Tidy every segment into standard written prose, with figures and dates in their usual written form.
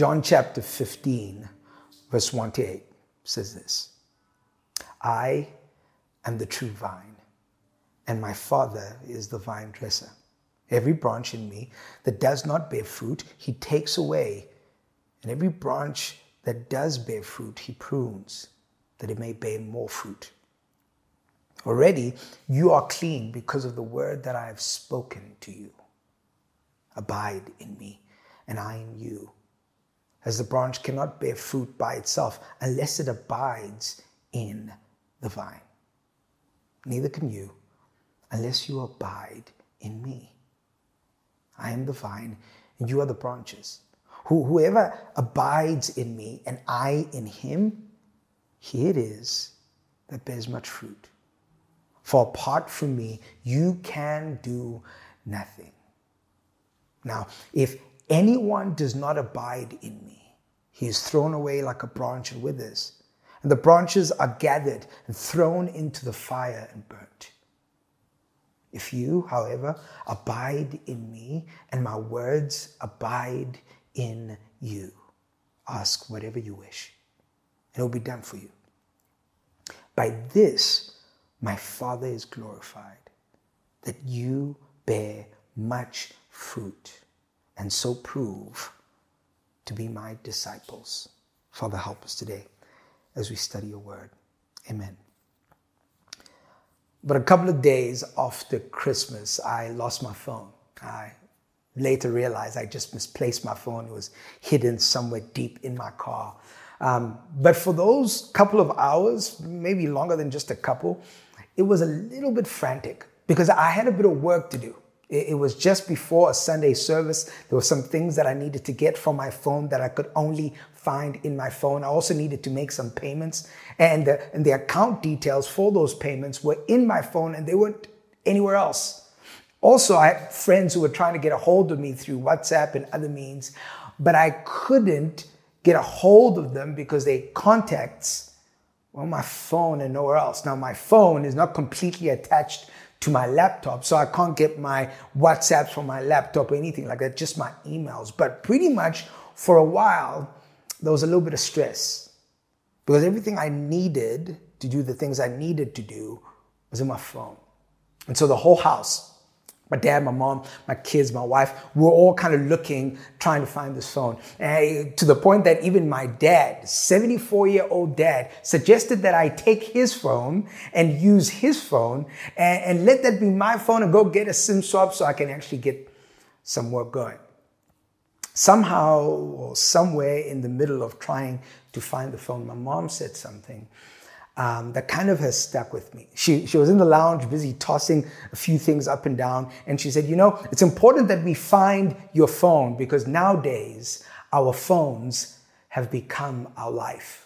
John chapter 15, verse 1 to 8 says this: I am the true vine, and my Father is the vine dresser. Every branch in me that does not bear fruit, he takes away. And every branch that does bear fruit, he prunes, that it may bear more fruit. Already you are clean because of the word that I have spoken to you. Abide in me, and I in you. As the branch cannot bear fruit by itself unless it abides in the vine, neither can you unless you abide in me. I am the vine, and you are the branches. Whoever abides in me, and I in him, he it is that bears much fruit. For apart from me, you can do nothing. Now, if anyone does not abide in me, he is thrown away like a branch and withers, and the branches are gathered and thrown into the fire and burnt. If you, however, abide in me, and my words abide in you, ask whatever you wish, and it will be done for you. By this, my Father is glorified, that you bear much fruit, and so prove to be my disciples. Father, help us today as we study your word. Amen. But a couple of days after Christmas, I lost my phone. I later realized I just misplaced my phone. It was hidden somewhere deep in my car. But for those couple of hours, maybe longer than just a couple, it was a little bit frantic because I had a bit of work to do. It was just before a Sunday service. There were some things that I needed to get from my phone that I could only find in my phone. I also needed to make some payments, and the account details for those payments were in my phone and they weren't anywhere else. Also, I had friends who were trying to get a hold of me through WhatsApp and other means, but I couldn't get a hold of them because their contacts were on my phone and nowhere else. Now, my phone is not completely attached to my laptop, so I can't get my WhatsApps from my laptop or anything like that, just my emails. But pretty much for a while, there was a little bit of stress because everything I needed to do the things I needed to do was in my phone. And so the whole house, my dad, my mom, my kids, my wife, we were all kind of looking, trying to find this phone. And to the point that even my dad, 74-year-old dad, suggested that I take his phone and use his phone and let that be my phone and go get a SIM swap so I can actually get some work going. Somehow or somewhere in the middle of trying to find the phone, my mom said something that kind of has stuck with me. She was in the lounge, busy tossing a few things up and down. And she said, it's important that we find your phone because nowadays our phones have become our life.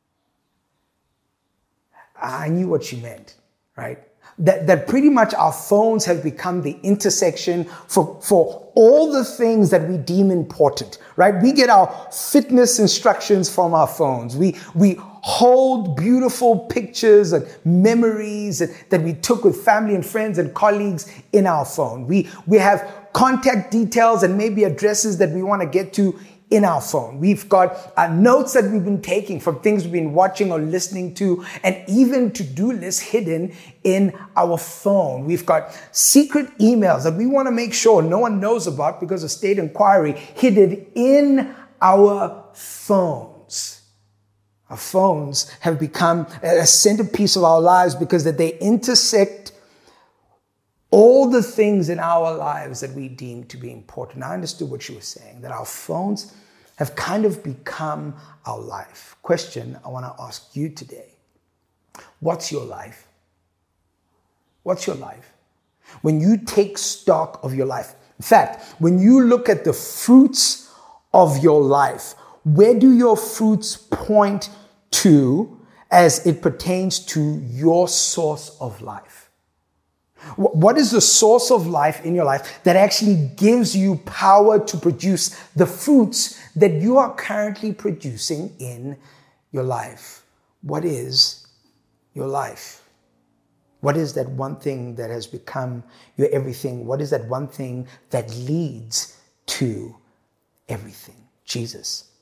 I knew what she meant, right? That pretty much our phones have become the intersection for all the things that we deem important, right? We get our fitness instructions from our phones. We hold beautiful pictures and memories that we took with family and friends and colleagues in our phone. We have contact details and maybe addresses that we want to get to in our phone. We've got notes that we've been taking from things we've been watching or listening to, and even to-do lists hidden in our phone. We've got secret emails that we want to make sure no one knows about because of state inquiry hidden in our phones. Our phones have become a centerpiece of our lives because that they intersect all the things in our lives that we deem to be important. I understood what she was saying, that our phones have kind of become our life. Question I want to ask you today. What's your life? What's your life? When you take stock of your life, in fact, when you look at the fruits of your life, where do your fruits point to as it pertains to your source of life? What is the source of life in your life that actually gives you power to produce the fruits that you are currently producing in your life? What is your life? What is that one thing that has become your everything? What is that one thing that leads to everything? Jesus.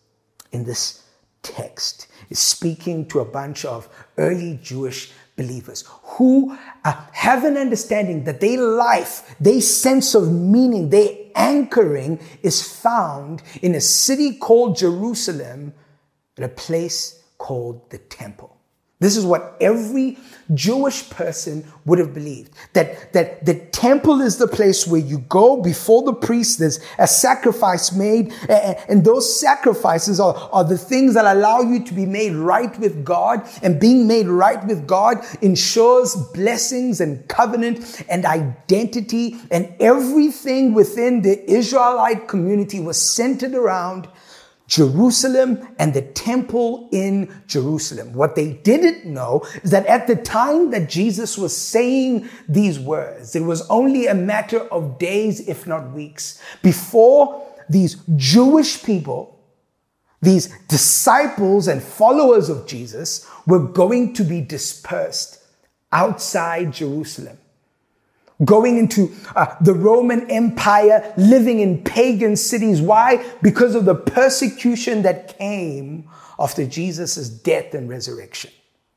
in this text is speaking to a bunch of early Jewish believers who have an understanding that their life, their sense of meaning, their anchoring is found in a city called Jerusalem, at a place called the temple. This is what every Jewish person would have believed, that the temple is the place where you go before the priest. There's a sacrifice made, and those sacrifices are the things that allow you to be made right with God, and being made right with God ensures blessings and covenant and identity, and everything within the Israelite community was centered around Jerusalem and the temple in Jerusalem. What they didn't know is that at the time that Jesus was saying these words, it was only a matter of days, if not weeks, before these Jewish people, these disciples and followers of Jesus, were going to be dispersed outside Jerusalem, going into the Roman Empire, living in pagan cities. Why? Because of the persecution that came after Jesus' death and resurrection.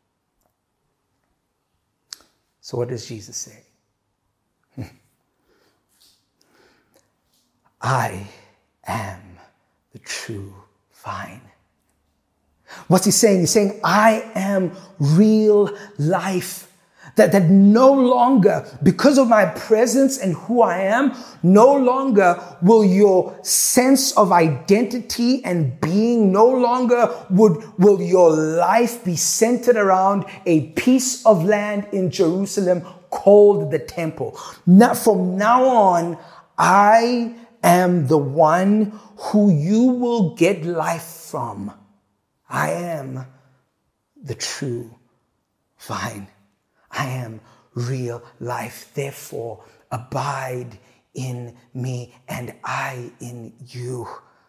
So what does Jesus say? I am the true vine. What's he saying? He's saying, I am real life. That no longer, because of my presence and who I am, no longer will your sense of identity and being, no longer will your life be centered around a piece of land in Jerusalem called the temple. Now, from now on, I am the one who you will get life from. I am the true vine. I am real life. Therefore, abide in me and I in you.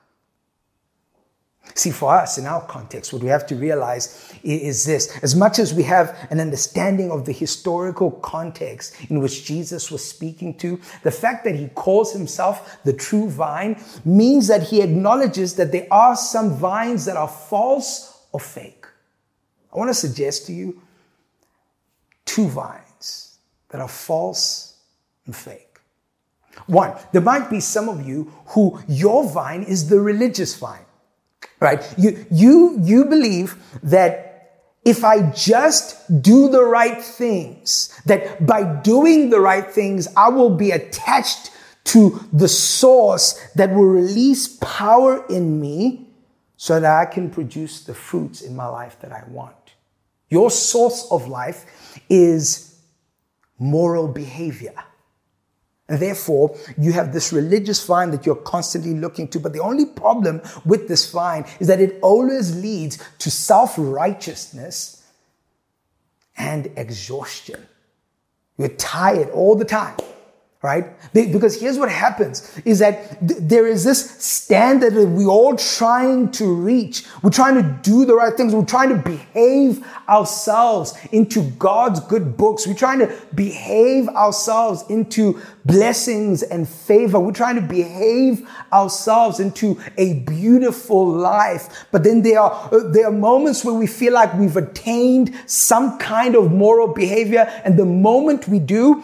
See, for us, in our context, what we have to realize is this. As much as we have an understanding of the historical context in which Jesus was speaking to, the fact that he calls himself the true vine means that he acknowledges that there are some vines that are false or fake. I want to suggest to you two vines that are false and fake. One, there might be some of you who your vine is the religious vine, right? You believe that if I just do the right things, that by doing the right things, I will be attached to the source that will release power in me so that I can produce the fruits in my life that I want. Your source of life is moral behavior. And therefore, you have this religious vine that you're constantly looking to. But the only problem with this vine is that it always leads to self-righteousness and exhaustion. You're tired all the time, right? Because here's what happens is that there is this standard that we're all trying to reach. We're trying to do the right things. We're trying to behave ourselves into God's good books. We're trying to behave ourselves into blessings and favor. We're trying to behave ourselves into a beautiful life. But then there are moments where we feel like we've attained some kind of moral behavior. And the moment we do,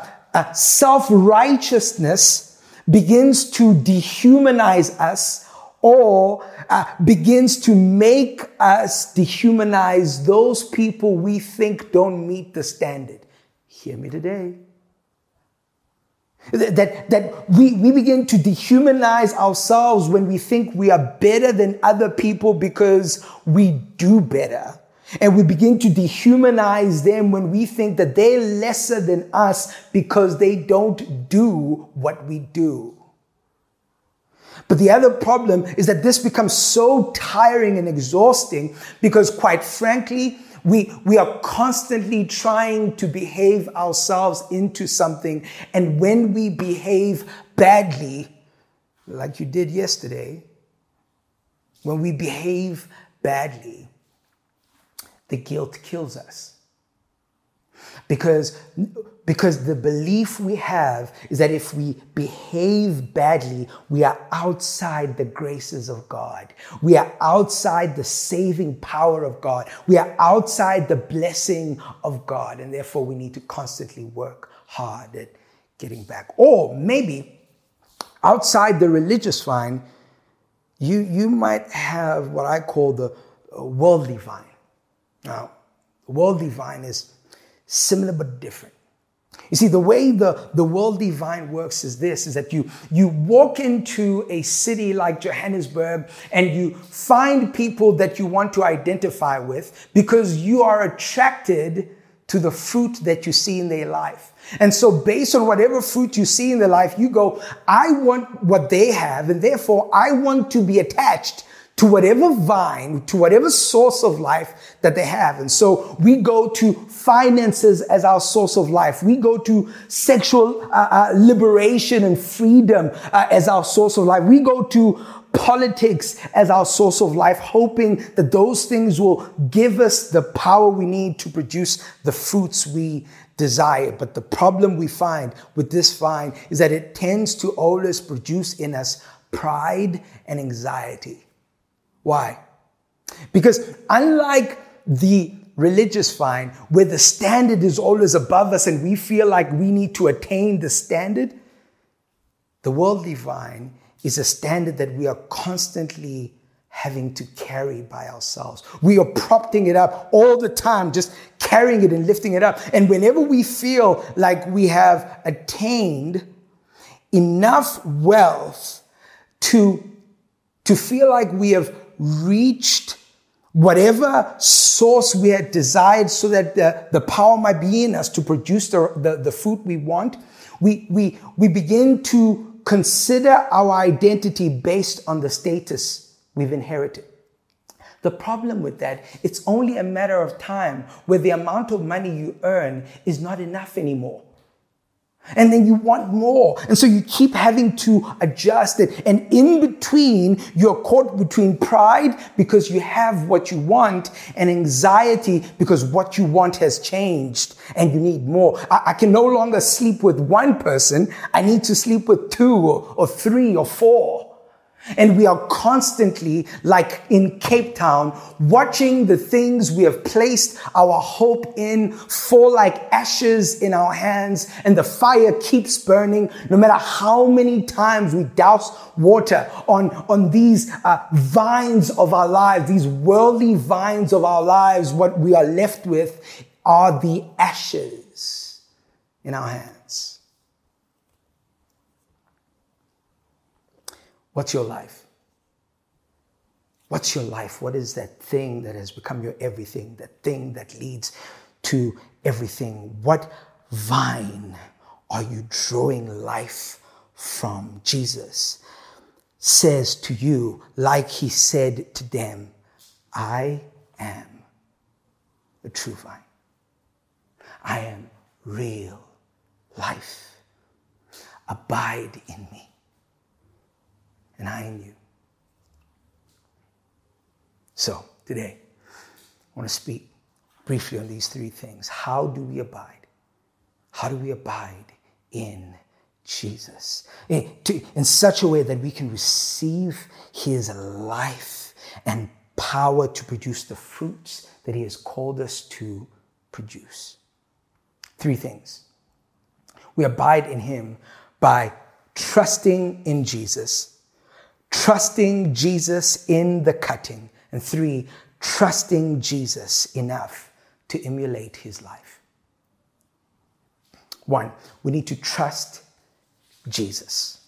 self-righteousness begins to dehumanize us or begins to make us dehumanize those people we think don't meet the standard. Hear me today. That we begin to dehumanize ourselves when we think we are better than other people because we do better. And we begin to dehumanize them when we think that they're lesser than us because they don't do what we do. But the other problem is that this becomes so tiring and exhausting because, quite frankly, we are constantly trying to behave ourselves into something. And when we behave badly, like you did yesterday, when we behave badly, the guilt kills us. Because the belief we have is that if we behave badly, we are outside the graces of God. We are outside the saving power of God. We are outside the blessing of God. And therefore, we need to constantly work hard at getting back. Or maybe outside the religious vine, you might have what I call the worldly vine. Now, the worldly vine is similar but different. You see, the way the worldly vine works is this, is that you walk into a city like Johannesburg and you find people that you want to identify with because you are attracted to the fruit that you see in their life. And so based on whatever fruit you see in their life, you go, I want what they have, and therefore I want to be attached to whatever vine, to whatever source of life that they have. And so we go to finances as our source of life. We go to sexual liberation and freedom as our source of life. We go to politics as our source of life, hoping that those things will give us the power we need to produce the fruits we desire. But the problem we find with this vine is that it tends to always produce in us pride and anxiety. Why? Because unlike the religious vine, where the standard is always above us and we feel like we need to attain the standard, the worldly vine is a standard that we are constantly having to carry by ourselves. We are propping it up all the time, just carrying it and lifting it up. And whenever we feel like we have attained enough wealth to feel like we have reached whatever source we had desired so that the power might be in us to produce the fruit we want, we begin to consider our identity based on the status we've inherited. The problem with that, it's only a matter of time where the amount of money you earn is not enough anymore. And then you want more. And so you keep having to adjust it. And in between, you're caught between pride because you have what you want and anxiety because what you want has changed and you need more. I can no longer sleep with one person. I need to sleep with 2 or 3 or 4. And we are constantly, like in Cape Town, watching the things we have placed our hope in fall like ashes in our hands, and the fire keeps burning no matter how many times we douse water on these vines of our lives, these worldly vines of our lives. What we are left with are the ashes in our hands. What's your life? What's your life? What is that thing that has become your everything? That thing that leads to everything? What vine are you drawing life from? Jesus says to you, like he said to them, I am the true vine. I am real life. Abide in me, and I in you. So today, I want to speak briefly on these 3 things. How do we abide? How do we abide in Jesus? In such a way that we can receive his life and power to produce the fruits that he has called us to produce. 3 things. We abide in him by trusting in Jesus, trusting Jesus in the cutting, and 3, trusting Jesus enough to emulate his life. 1, we need to trust Jesus.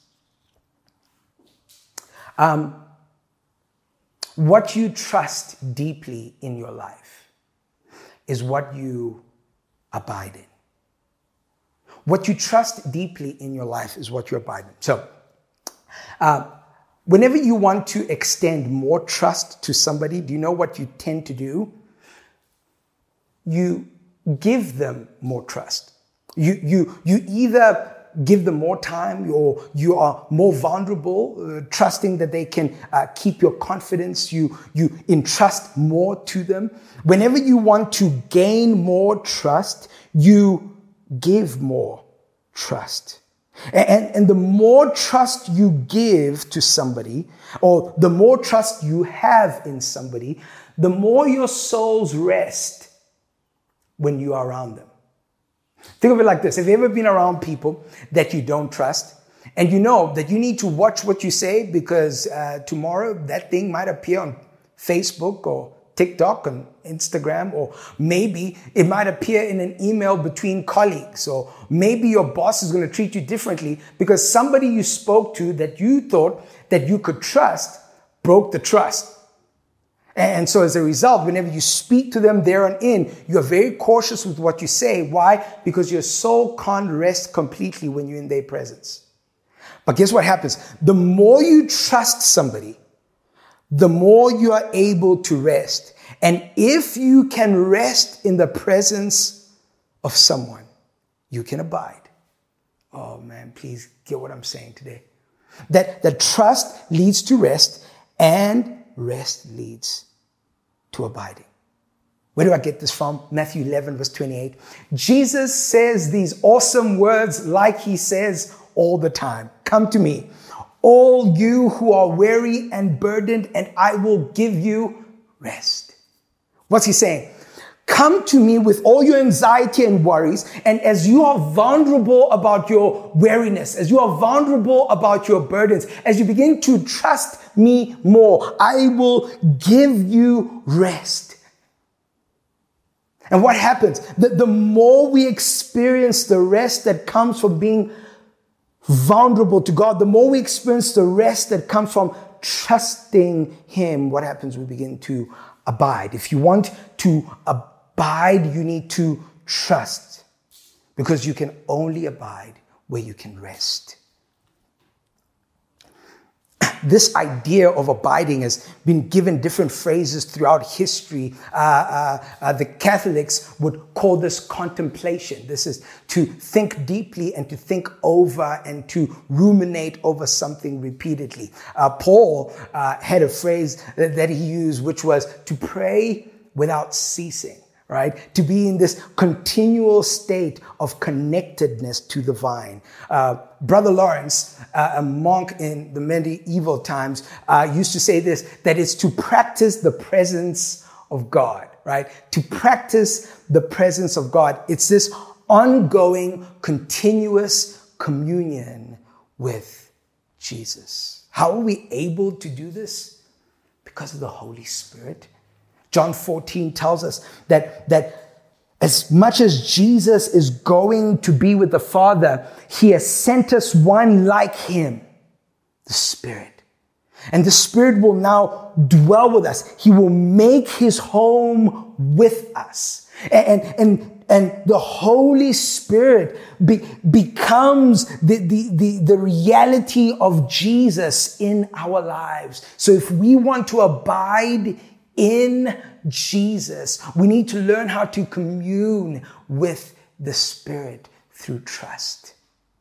What you trust deeply in your life is what you abide in. What you trust deeply in your life is what you abide in. So, whenever you want to extend more trust to somebody, do you know what you tend to do? You give them more trust. You either give them more time, or you are more vulnerable, trusting that they can keep your confidence, you entrust more to them. Whenever you want to gain more trust, you give more trust. And the more trust you give to somebody, or the more trust you have in somebody, the more your souls rest when you are around them. Think of it like this. Have you ever been around people that you don't trust, and you know that you need to watch what you say because tomorrow that thing might appear on Facebook or TikTok and Instagram, or maybe it might appear in an email between colleagues, or maybe your boss is going to treat you differently because somebody you spoke to that you thought that you could trust broke the trust. And so as a result, whenever you speak to them there and in, you're very cautious with what you say. Why? Because your soul can't rest completely when you're in their presence. But guess what happens? The more you trust somebody, the more you are able to rest. And if you can rest in the presence of someone, you can abide. Oh man, please get what I'm saying today. That trust leads to rest, and rest leads to abiding. Where do I get this from? Matthew 11, verse 28. Jesus says these awesome words like he says all the time. Come to me, all you who are weary and burdened, and I will give you rest. What's he saying? Come to me with all your anxiety and worries, and as you are vulnerable about your weariness, as you are vulnerable about your burdens, as you begin to trust me more, I will give you rest. And what happens? The more we experience the rest that comes from being vulnerable to God, the more we experience the rest that comes from trusting him, what happens? We begin to abide. If you want to abide, you need to trust, because you can only abide where you can rest. This idea of abiding has been given different phrases throughout history. The Catholics would call this contemplation. This is to think deeply and to think over and to ruminate over something repeatedly. Paul had a phrase that he used, which was to pray without ceasing. Right? To be in this continual state of connectedness to the vine. Brother Lawrence, a monk in the medieval times, used to say this, that it's to practice the presence of God, right? To practice the presence of God. It's this ongoing, continuous communion with Jesus. How are we able to do this? Because of the Holy Spirit. John 14 tells us that as much as Jesus is going to be with the Father, he has sent us one like him, the Spirit. And the Spirit will now dwell with us. He will make his home with us. And the Holy Spirit becomes the reality of Jesus in our lives. So if we want to abide in Jesus, we need to learn how to commune with the Spirit through trust.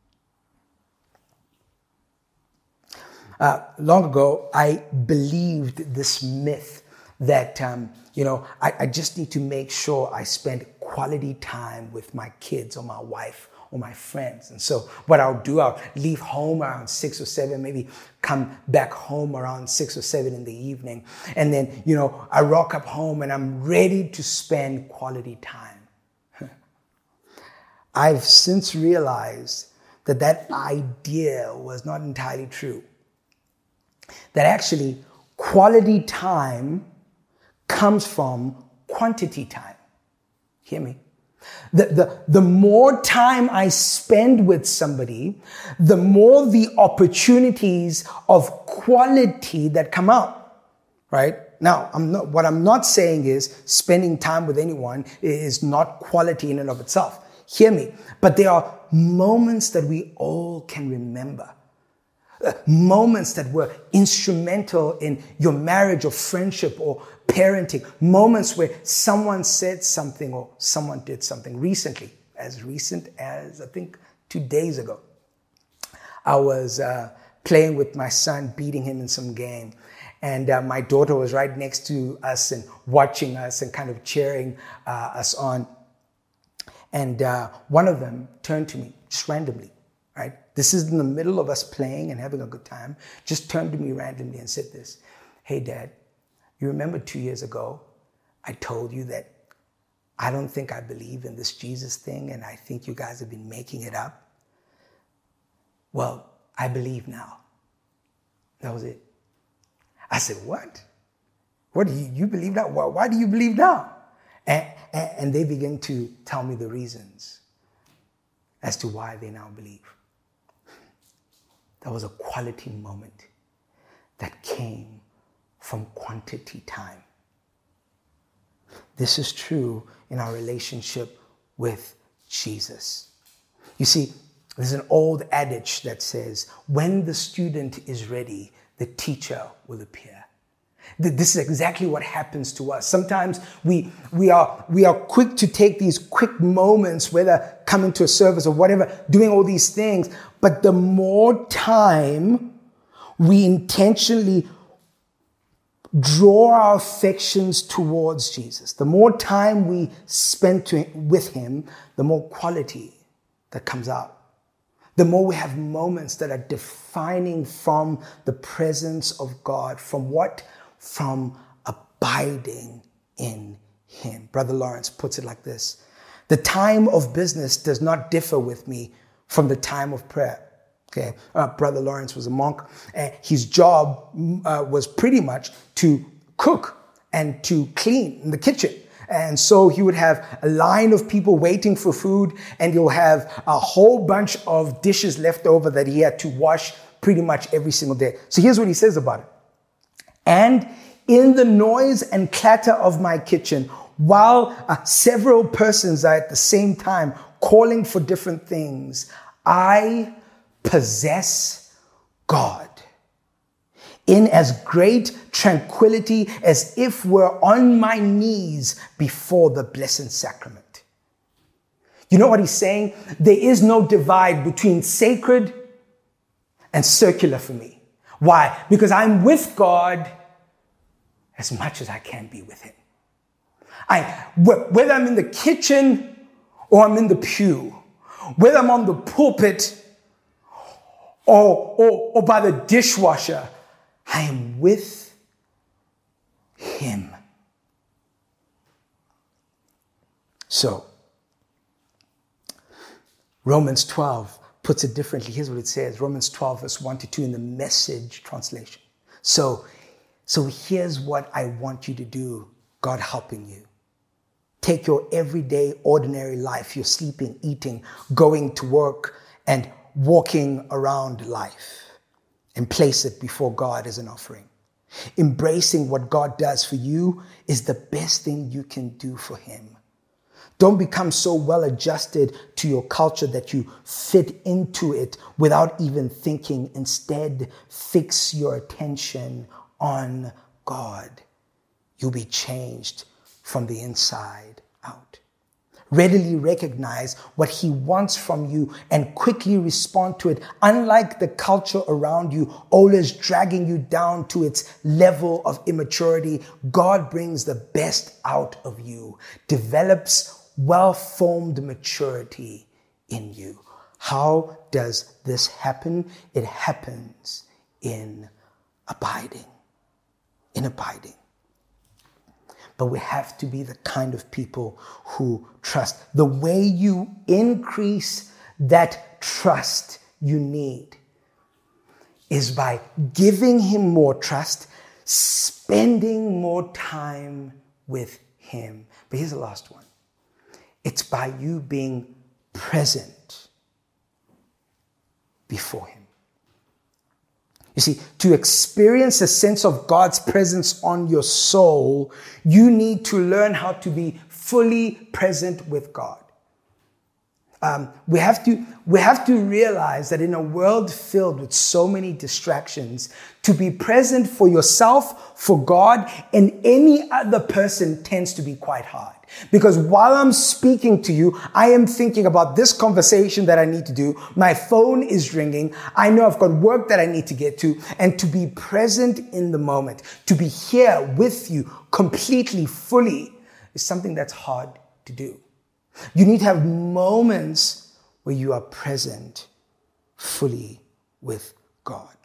Long ago, I believed this myth that, I just need to make sure I spend quality time with my kids or my wife or my friends. And so what I'll do, I'll leave home around 6 or 7, maybe come back home around 6 or 7 in the evening. And then, I rock up home and I'm ready to spend quality time. I've since realized that idea was not entirely true. That actually quality time comes from quantity time. Hear me? The more time I spend with somebody, the more the opportunities of quality that come out, right? Now, what I'm not saying is spending time with anyone is not quality in and of itself. Hear me. But there are moments that we all can remember. Moments that were instrumental in your marriage or friendship or parenting. Moments where someone said something or someone did something recently, as recent as I think 2 days ago. I was playing with my son, beating him in some game. And my daughter was right next to us and watching us and kind of cheering us on. And one of them turned to me just randomly, right? This is in the middle of us playing and having a good time. Just turned to me randomly and said this: "Hey, Dad, you remember 2 years ago, I told you that I don't think I believe in this Jesus thing and I think you guys have been making it up? Well, I believe now." That was it. I said, "What? What do you believe now? Why do you believe now?" And they began to tell me the reasons as to why they now believe. That was a quality moment that came from quantity time. This is true in our relationship with Jesus. You see, there's an old adage that says, when the student is ready, the teacher will appear. This is exactly what happens to us. Sometimes we are quick to take these quick moments, whether coming to a service or whatever, doing all these things. But the more time we intentionally draw our affections towards Jesus, the more time we spend with him, the more quality that comes out. The more we have moments that are defining from the presence of God. From what? From abiding in him. Brother Lawrence puts it like this: the time of business does not differ with me from the time of prayer. Okay, Brother Lawrence was a monk, and his job was pretty much to cook and to clean in the kitchen. And so he would have a line of people waiting for food, and you'll have a whole bunch of dishes left over that he had to wash pretty much every single day. So here's what he says about it. "And in the noise and clatter of my kitchen, while several persons are at the same time calling for different things, I possess God in as great tranquility as if we're on my knees before the blessed sacrament." You know what he's saying? There is no divide between sacred and circular for me. Why? Because I'm with God as much as I can be with him. Whether I'm in the kitchen or I'm in the pew, whether I'm on the pulpit or by the dishwasher, I am with him. So, Romans 12 puts it differently. Here's what it says. Romans 12, verse 1-2 in the Message translation. So here's what I want you to do, God helping you. Take your everyday, ordinary life, your sleeping, eating, going to work, and walking around life, and place it before God as an offering. Embracing what God does for you is the best thing you can do for him. Don't become so well adjusted to your culture that you fit into it without even thinking. Instead, fix your attention on God. You'll be changed from the inside out. Readily recognize what he wants from you and quickly respond to it. Unlike the culture around you, always dragging you down to its level of immaturity, God brings the best out of you, develops well-formed maturity in you. How does this happen? It happens in abiding. In abiding. But we have to be the kind of people who trust. The way you increase that trust you need is by giving him more trust, spending more time with him. But here's the last one. It's by you being present before him. You see, to experience a sense of God's presence on your soul, you need to learn how to be fully present with God. We have to realize that in a world filled with so many distractions, to be present for yourself, for God, and any other person tends to be quite hard. Because while I'm speaking to you, I am thinking about this conversation that I need to do. My phone is ringing. I know I've got work that I need to get to. And to be present in the moment, to be here with you completely, fully, is something that's hard to do. You need to have moments where you are present fully with God.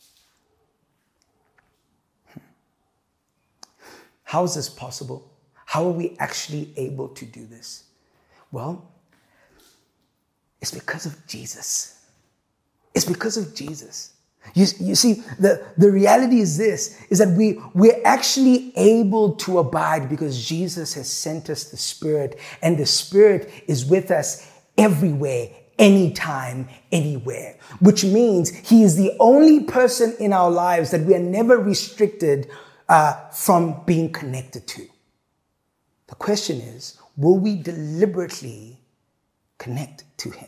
How is this possible? How are we actually able to do this? Well, it's because of Jesus. It's because of Jesus. You see, the reality is this, is that we're actually able to abide because Jesus has sent us the Spirit, and the Spirit is with us everywhere, anytime, anywhere, which means He is the only person in our lives that we are never restricted from being connected to. The question is, will we deliberately connect to Him?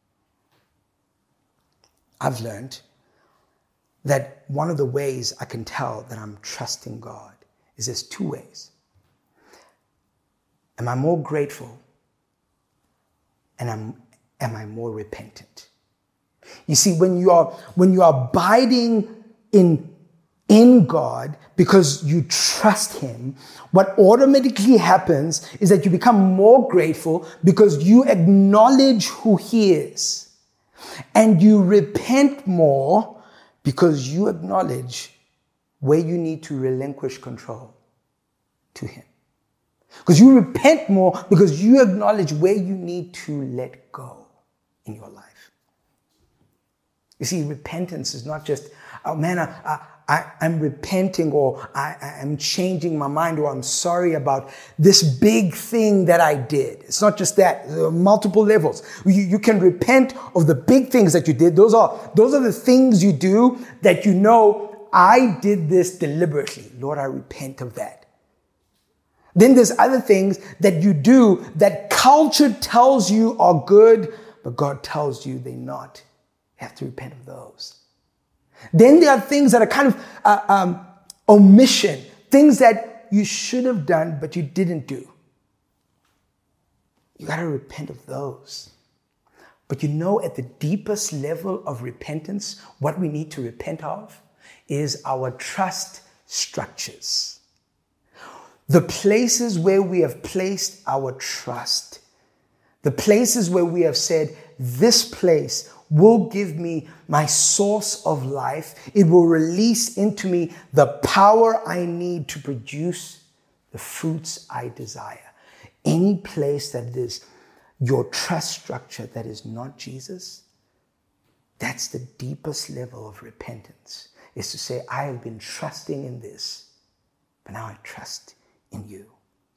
I've learned that one of the ways I can tell that I'm trusting God is there's two ways. Am I more grateful? And am I more repentant? You see, when you are abiding in God because you trust Him, what automatically happens is that you become more grateful because you acknowledge who He is. And you repent more because you acknowledge where you need to relinquish control to Him. Because you repent more because you acknowledge where you need to let go in your life. You see, repentance is not just, oh man, I'm repenting, or I'm changing my mind, or I'm sorry about this big thing that I did. It's not just that. There are multiple levels. You can repent of the big things that you did. Those are the things you do that you know, I did this deliberately. Lord, I repent of that. Then there's other things that you do that culture tells you are good, but God tells you they're not. You have to repent of those. Then there are things that are kind of omission, things that you should have done, but you didn't do. You got to repent of those. But you know, at the deepest level of repentance, what we need to repent of is our trust structures. The places where we have placed our trust, the places where we have said, this place will give me my source of life. It will release into me the power I need to produce the fruits I desire. Any place that is your trust structure that is not Jesus, that's the deepest level of repentance, is to say, I have been trusting in this, but now I trust in you.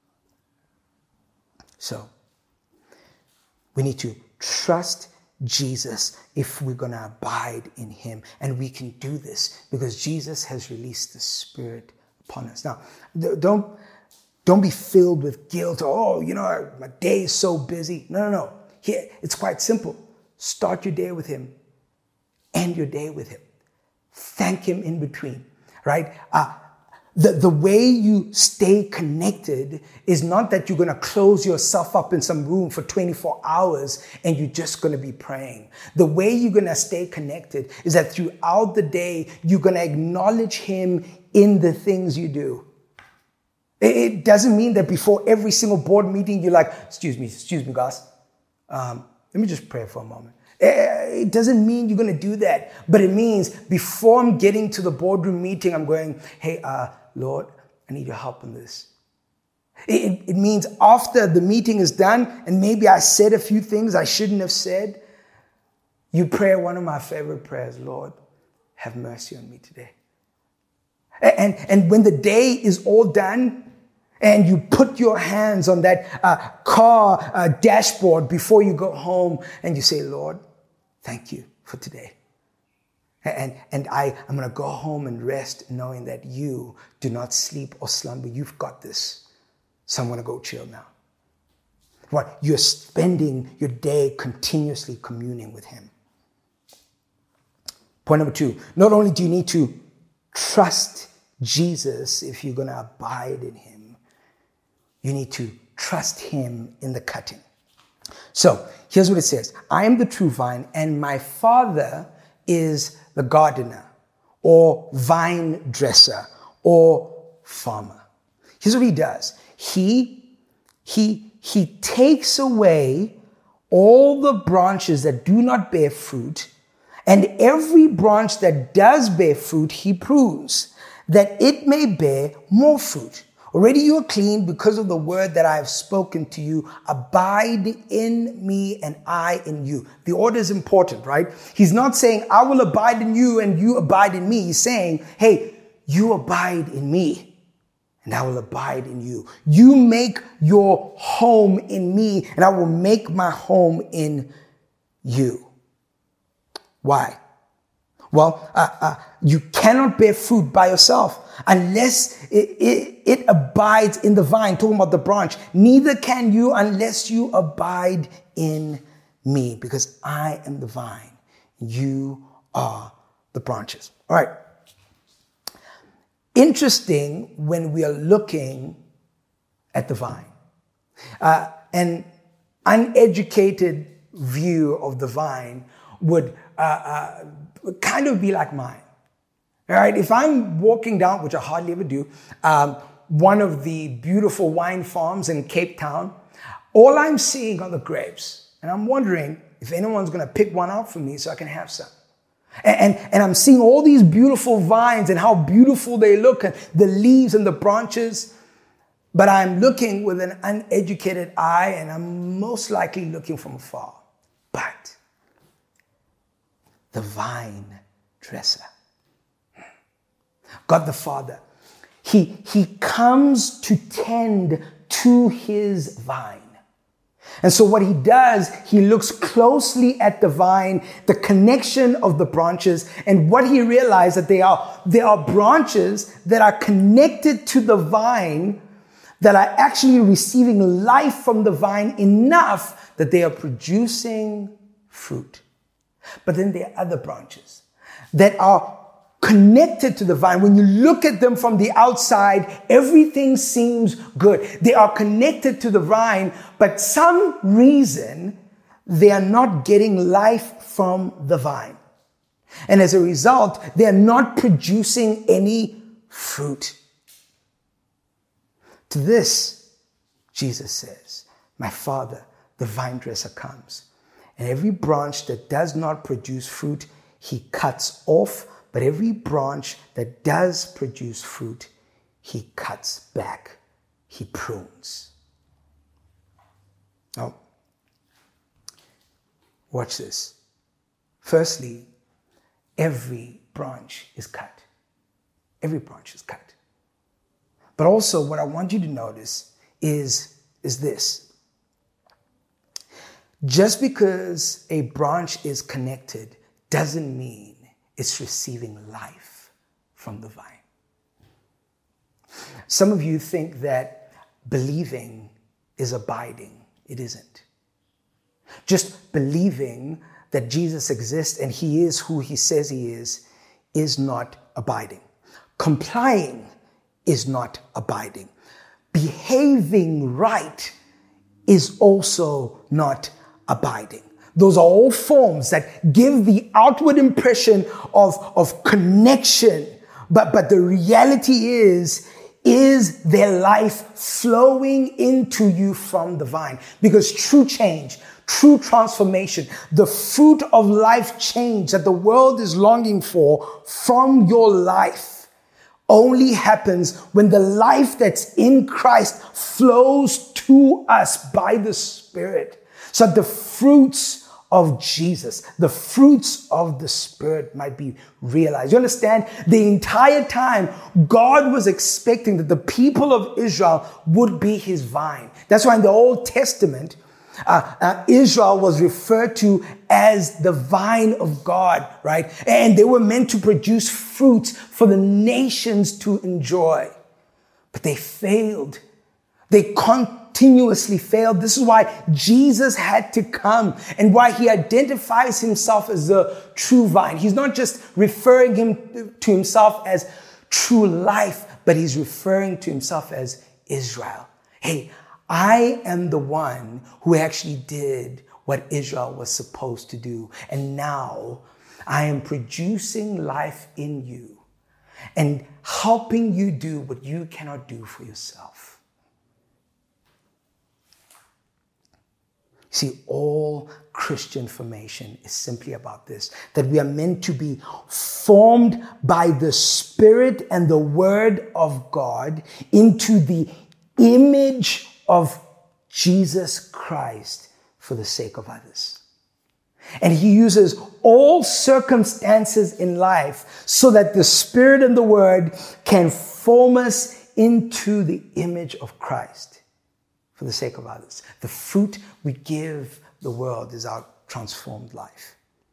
So, we need to trust Jesus if we're going to abide in Him. And we can do this because Jesus has released the Spirit upon us. Now, don't be filled with guilt. Oh, my day is so busy. No. Here, it's quite simple. Start your day with Him. End your day with Him. Thank Him in between, right? The way you stay connected is not that you're going to close yourself up in some room for 24 hours and you're just going to be praying. The way you're going to stay connected is that throughout the day, you're going to acknowledge Him in the things you do. It doesn't mean that before every single board meeting, you're like, excuse me, guys. Let me just pray for a moment. It doesn't mean you're going to do that, but it means before I'm getting to the boardroom meeting, I'm going, hey, Lord, I need your help in this. It means after the meeting is done, and maybe I said a few things I shouldn't have said, you pray one of my favorite prayers, Lord, have mercy on me today. And when the day is all done, and you put your hands on that car dashboard before you go home, and you say, Lord, thank you for today. And I'm going to go home and rest knowing that you do not sleep or slumber. You've got this. So I'm going to go chill now. What? You're spending your day continuously communing with him. Point number 2, not only do you need to trust Jesus if you're going to abide in him, you need to trust him in the cutting. So here's what it says. I am the true vine, and my Father is the gardener, or vine dresser, or farmer. Here's what he does. He takes away all the branches that do not bear fruit, and every branch that does bear fruit, he prunes, that it may bear more fruit. Already you are clean because of the word that I have spoken to you. Abide in me and I in you. The order is important, right? He's not saying, I will abide in you and you abide in me. He's saying, hey, you abide in me and I will abide in you. You make your home in me and I will make my home in you. Why? Well, you cannot bear fruit by yourself unless it abides in the vine, talking about the branch. Neither can you unless you abide in me, because I am the vine. You are the branches. All right. Interesting when we are looking at the vine. An uneducated view of the vine would kind of be like mine. All right, if I'm walking down, which I hardly ever do, one of the beautiful wine farms in Cape Town, all I'm seeing are the grapes. And I'm wondering if anyone's going to pick one out for me so I can have some. And I'm seeing all these beautiful vines and how beautiful they look, and the leaves and the branches. But I'm looking with an uneducated eye, and I'm most likely looking from afar. But the vine dresser, God the Father, he comes to tend to his vine. And so what he does, he looks closely at the vine, the connection of the branches, and what he realized that they are branches that are connected to the vine, that are actually receiving life from the vine enough that they are producing fruit. But then there are other branches that are connected to the vine. When you look at them from the outside, everything seems good. They are connected to the vine, but some reason they are not getting life from the vine. And as a result, they are not producing any fruit. To this, Jesus says, my Father, the vine dresser, comes. And every branch that does not produce fruit, he cuts off. But every branch that does produce fruit, he cuts back. He prunes. Now, watch this. Firstly, every branch is cut. Every branch is cut. But also what I want you to notice is this. Just because a branch is connected doesn't mean it's receiving life from the vine. Some of you think that believing is abiding. It isn't. Just believing that Jesus exists and he is who he says he is not abiding. Complying is not abiding. Behaving right is also not abiding. Those are all forms that give the outward impression of connection. But the reality is their life flowing into you from the vine? Because true change, true transformation, the fruit of life change that the world is longing for from your life only happens when the life that's in Christ flows to us by the Spirit. So the fruits of Jesus, the fruits of the Spirit might be realized. You understand? The entire time, God was expecting that the people of Israel would be his vine. That's why in the Old Testament, Israel was referred to as the vine of God, right? And they were meant to produce fruits for the nations to enjoy. But they failed. They continuously failed. This is why Jesus had to come and why he identifies himself as the true vine. He's not just referring to himself as true life, but he's referring to himself as Israel. Hey, I am the one who actually did what Israel was supposed to do. And now I am producing life in you and helping you do what you cannot do for yourself. See, all Christian formation is simply about this, that we are meant to be formed by the Spirit and the Word of God into the image of Jesus Christ for the sake of others. And he uses all circumstances in life so that the Spirit and the Word can form us into the image of Christ for the sake of others. The fruit we give the world is our transformed life.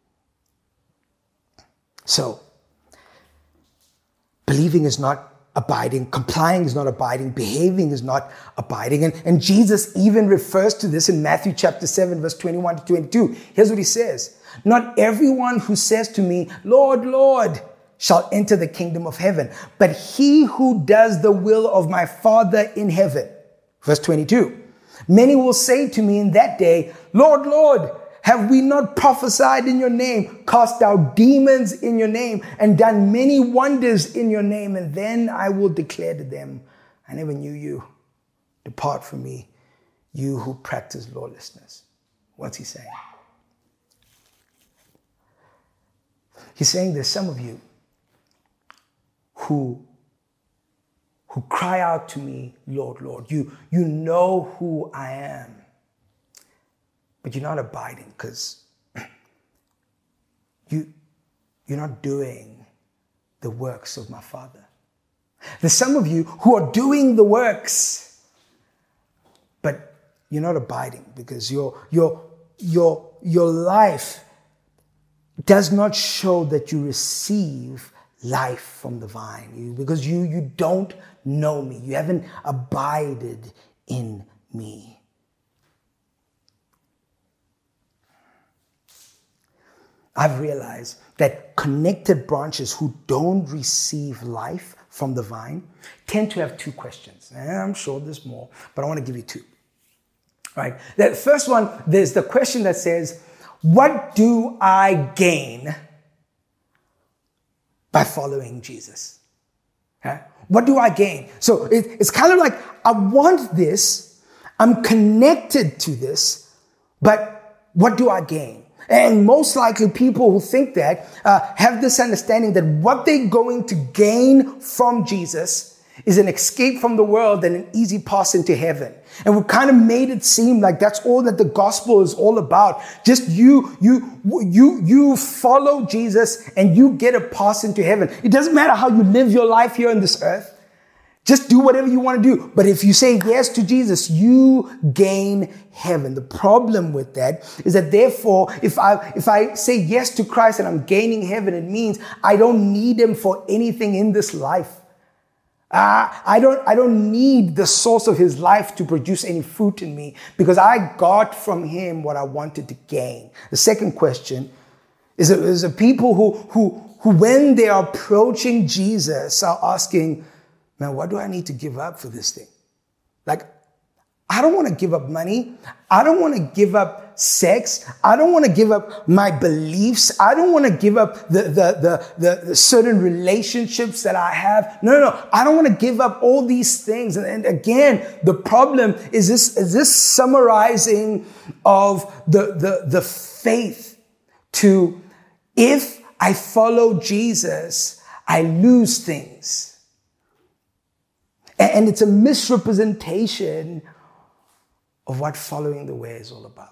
So, believing is not abiding, complying is not abiding, behaving is not abiding. And Jesus even refers to this in Matthew chapter 7, verse 21 to 22. Here's what he says. Not everyone who says to me, Lord, Lord, shall enter the kingdom of heaven, but he who does the will of my Father in heaven. Verse 22. Many will say to me in that day, Lord, Lord, have we not prophesied in your name, cast out demons in your name, and done many wonders in your name? And then I will declare to them, I never knew you. Depart from me, you who practice lawlessness. What's he saying? He's saying there's some of you who cry out to me, Lord, Lord. You know who I am. But you're not abiding because you're not doing the works of my Father. There's some of you who are doing the works, but you're not abiding because your life does not show that you receive life from the vine because you don't know me. You haven't abided in me. I've realized that connected branches who don't receive life from the vine tend to have two questions. And I'm sure there's more, but I want to give you two. Right? The first one, there's the question that says, what do I gain by following Jesus? Okay? What do I gain? So it's kind of like, I want this, I'm connected to this, but what do I gain? And most likely people who think that have this understanding that what they're going to gain from Jesus is an escape from the world and an easy pass into heaven. And we've kind of made it seem like that's all that the gospel is all about. Just you follow Jesus and you get a pass into heaven. It doesn't matter how you live your life here on this earth. Just do whatever you want to do. But if you say yes to Jesus, you gain heaven. The problem with that is that therefore, if I say yes to Christ and I'm gaining heaven, it means I don't need him for anything in this life. I don't need the source of his life to produce any fruit in me because I got from him what I wanted to gain. The second question is the people who when they are approaching Jesus are asking, man, what do I need to give up for this thing? Like, I don't want to give up money. I don't want to give up sex. I don't want to give up my beliefs. I don't want to give up the certain relationships that I have. No. I don't want to give up all these things. And again, the problem is this summarizing of the faith to, if I follow Jesus, I lose things. And it's a misrepresentation of what following the way is all about.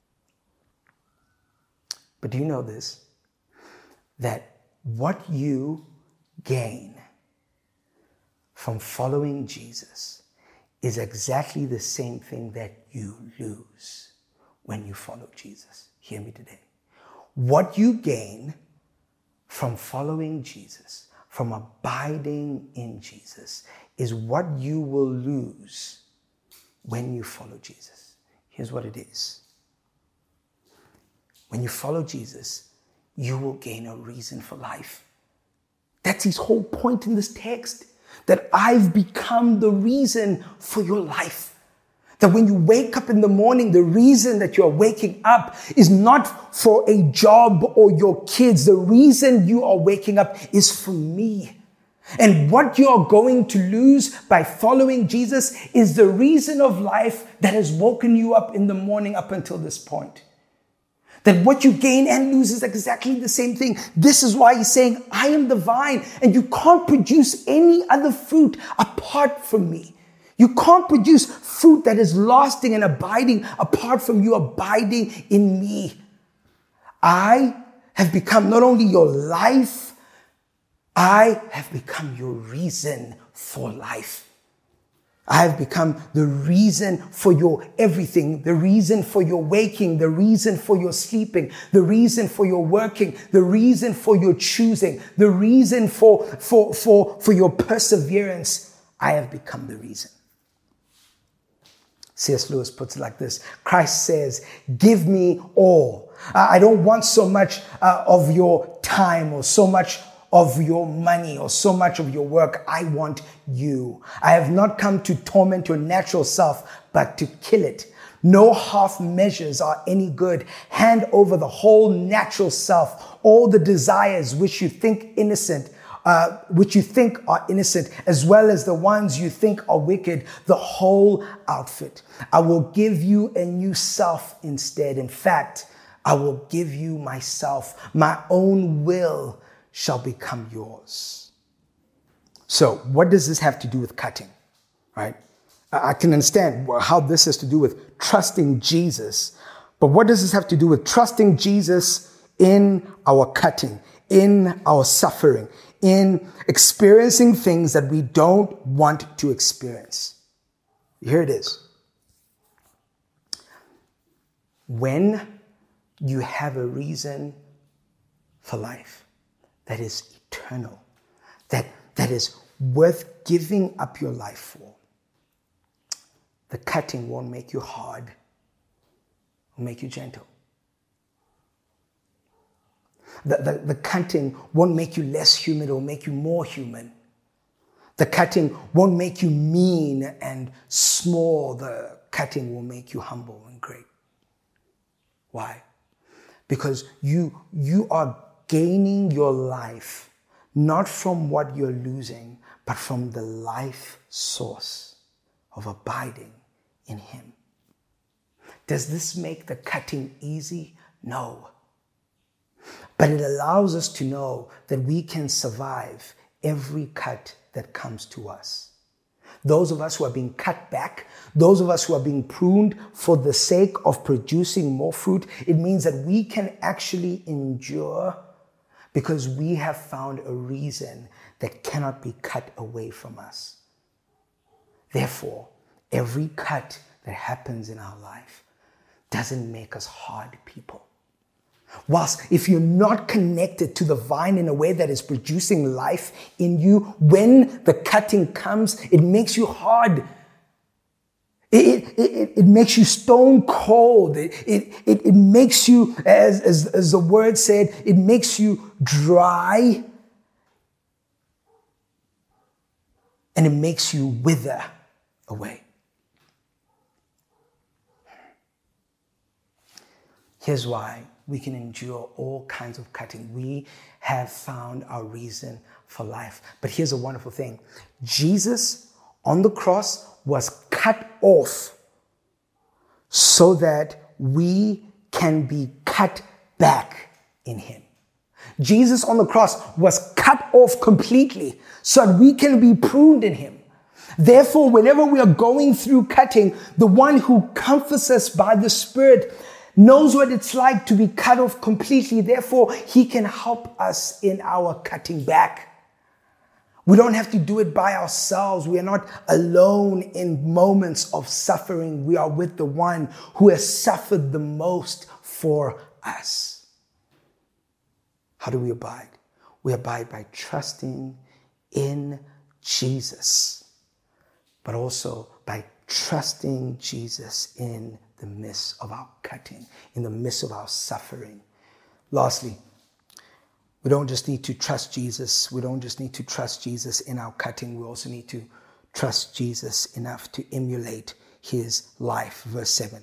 But do you know this? That what you gain from following Jesus is exactly the same thing that you lose when you follow Jesus. Hear me today. What you gain from following Jesus, from abiding in Jesus, is what you will lose when you follow Jesus. Here's what it is. When you follow Jesus, you will gain a reason for life. That's his whole point in this text, that I've become the reason for your life. That when you wake up in the morning, the reason that you're waking up is not for a job or your kids. The reason you are waking up is for me. And what you're going to lose by following Jesus is the reason of life that has woken you up in the morning up until this point. That what you gain and lose is exactly the same thing. This is why he's saying, I am the vine, and you can't produce any other fruit apart from me. You can't produce fruit that is lasting and abiding apart from you abiding in me. I have become not only your life, I have become your reason for life. I have become the reason for your everything, the reason for your waking, the reason for your sleeping, the reason for your working, the reason for your choosing, the reason for your perseverance. I have become the reason. C.S. Lewis puts it like this. Christ says, give me all. I don't want so much of your time or so much of your money or so much of your work. I want you. I have not come to torment your natural self, but to kill it. No half measures are any good. Hand over the whole natural self, all the desires which you think innocent, which you think are innocent, as well as the ones you think are wicked, the whole outfit. I will give you a new self instead. In fact, I will give you myself. My own will shall become yours. So what does this have to do with cutting, right? I can understand how this has to do with trusting Jesus, but what does this have to do with trusting Jesus in our cutting, in our suffering, in experiencing things that we don't want to experience? Here it is. When you have a reason for life that is eternal, that is worth giving up your life for, the cutting won't make you hard, it will make you gentle. The cutting won't make you less human, it will make you more human. The cutting won't make you mean and small, the cutting will make you humble and great. Why? Because you are gaining your life not from what you're losing, but from the life source of abiding in him. Does this make the cutting easy? No. But it allows us to know that we can survive every cut that comes to us. Those of us who are being cut back, those of us who are being pruned for the sake of producing more fruit, it means that we can actually endure because we have found a reason that cannot be cut away from us. Therefore, every cut that happens in our life doesn't make us hard people. Whilst if you're not connected to the vine in a way that is producing life in you, when the cutting comes, it makes you hard. It makes you stone cold. It makes you, as the word said, it makes you dry. And it makes you wither away. Here's why we can endure all kinds of cutting. We have found our reason for life. But here's a wonderful thing. Jesus on the cross was cut off so that we can be cut back in him. Jesus on the cross was cut off completely so that we can be pruned in him. Therefore, whenever we are going through cutting, the one who comforts us by the Spirit knows what it's like to be cut off completely. Therefore, he can help us in our cutting back. We don't have to do it by ourselves. We are not alone in moments of suffering. We are with the one who has suffered the most for us. How do we abide? We abide by trusting in Jesus, but also by trusting Jesus in the midst of our cutting, in the midst of our suffering. Lastly, we don't just need to trust Jesus. We don't just need to trust Jesus in our cutting. We also need to trust Jesus enough to emulate his life. Verse 7.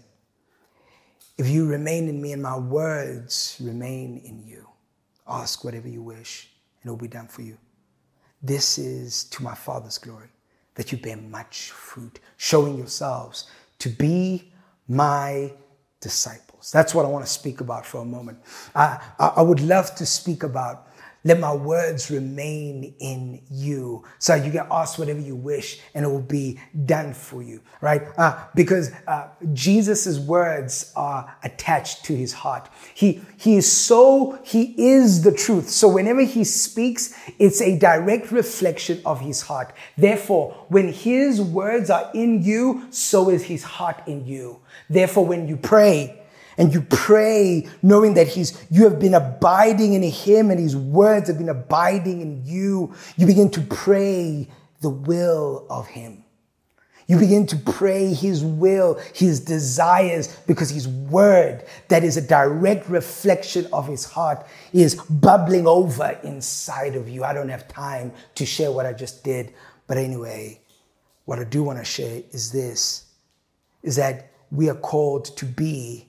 If you remain in me and my words remain in you, ask whatever you wish and it will be done for you. This is to my Father's glory, that you bear much fruit, showing yourselves to be my disciples. That's what I want to speak about for a moment. I would love to speak about let my words remain in you. So you can ask whatever you wish and it will be done for you, right? Because Jesus's words are attached to his heart. He is the truth. So whenever he speaks, it's a direct reflection of his heart. Therefore, when his words are in you, so is his heart in you. Therefore, when you pray, and you pray knowing that you have been abiding in him and his words have been abiding in you, you begin to pray the will of him. You begin to pray his will, his desires, because his word, that is a direct reflection of his heart, is bubbling over inside of you. I don't have time to share what I just did. But anyway, what I do want to share is this, is that we are called to be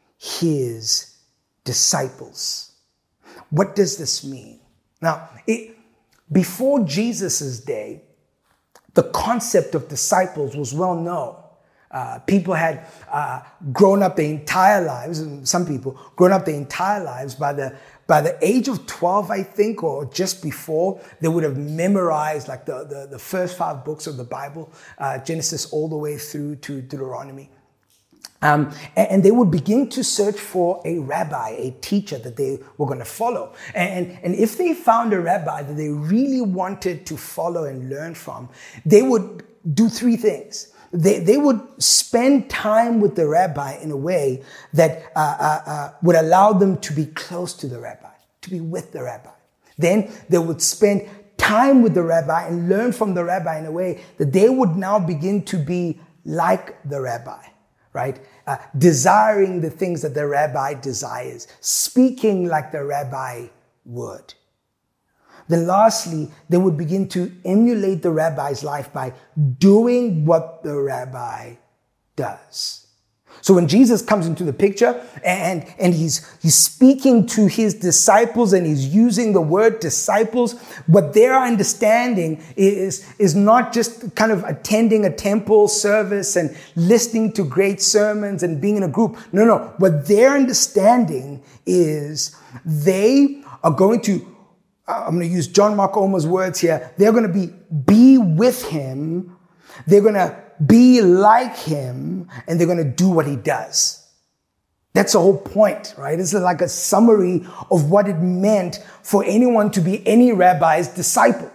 his disciples. What does this mean? Now, before Jesus's day, the concept of disciples was well known. People had grown up their entire lives, and some people grown up their entire lives by the age of 12, I think, or just before, they would have memorized like the first 5 books of the Bible, Genesis all the way through to Deuteronomy. And they would begin to search for a rabbi, a teacher that they were going to follow. And if they found a rabbi that they really wanted to follow and learn from, they would do 3 things. They would spend time with the rabbi in a way that would allow them to be close to the rabbi, to be with the rabbi. Then they would spend time with the rabbi and learn from the rabbi in a way that they would now begin to be like the rabbi. Right? Desiring the things that the rabbi desires, speaking like the rabbi would. Then lastly, they would begin to emulate the rabbi's life by doing what the rabbi does. So when Jesus comes into the picture and he's speaking to his disciples and he's using the word disciples, what their understanding is not just kind of attending a temple service and listening to great sermons and being in a group. No. What their understanding is they are going to, I'm going to use John Mark Comer's words here, they're going to be with him. They're going to be like him, and they're going to do what he does. That's the whole point, right? This is like a summary of what it meant for anyone to be any rabbi's disciple.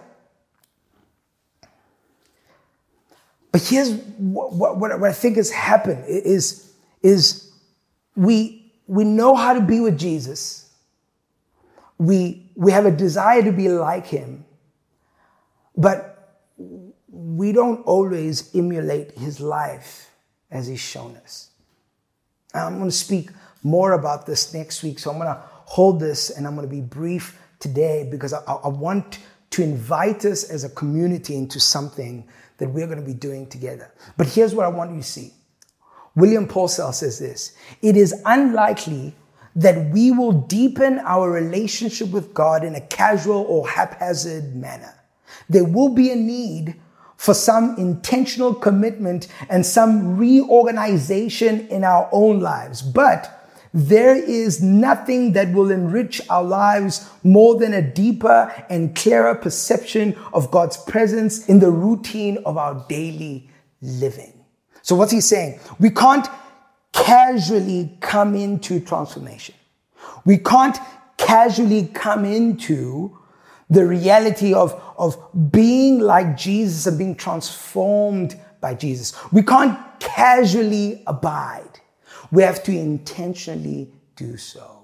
But here's what I think has happened is we know how to be with Jesus. We have a desire to be like him, but we don't always emulate his life as he's shown us. I'm going to speak more about this next week, so I'm going to hold this and I'm going to be brief today because I want to invite us as a community into something that we're going to be doing together. But here's what I want you to see. William Purcell says this: it is unlikely that we will deepen our relationship with God in a casual or haphazard manner. There will be a need for some intentional commitment and some reorganization in our own lives. But there is nothing that will enrich our lives more than a deeper and clearer perception of God's presence in the routine of our daily living. So what's he saying? We can't casually come into transformation. We can't casually come into the reality of being like Jesus and being transformed by Jesus. We can't casually abide. We have to intentionally do so.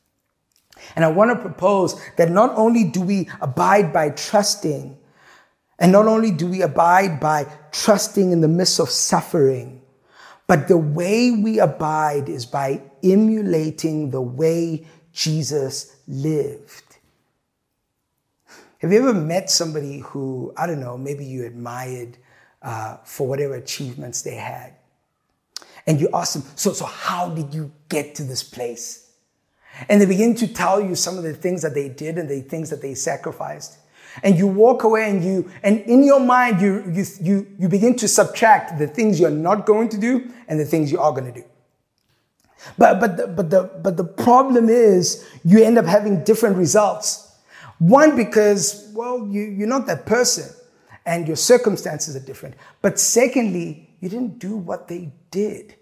And I want to propose that not only do we abide by trusting And not only do we abide by trusting in the midst of suffering, but the way we abide is by emulating the way Jesus lived. Have you ever met somebody who, I don't know, maybe you admired for whatever achievements they had? And you ask them, so how did you get to this place? And they begin to tell you some of the things that they did and the things that they sacrificed. And you walk away and in your mind, you begin to subtract the things you're not going to do and the things you are going to do. But the problem is you end up having different results. One, because, well, you're not that person and your circumstances are different. But secondly, you didn't do what they did.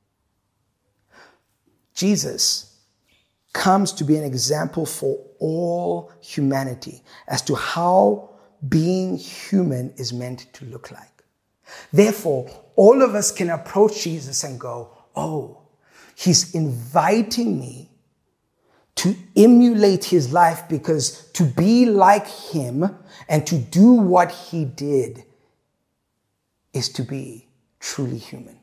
Jesus comes to be an example for all humanity as to how being human is meant to look like. Therefore, all of us can approach Jesus and go, oh, he's inviting me to emulate his life, because to be like him and to do what he did is to be truly human.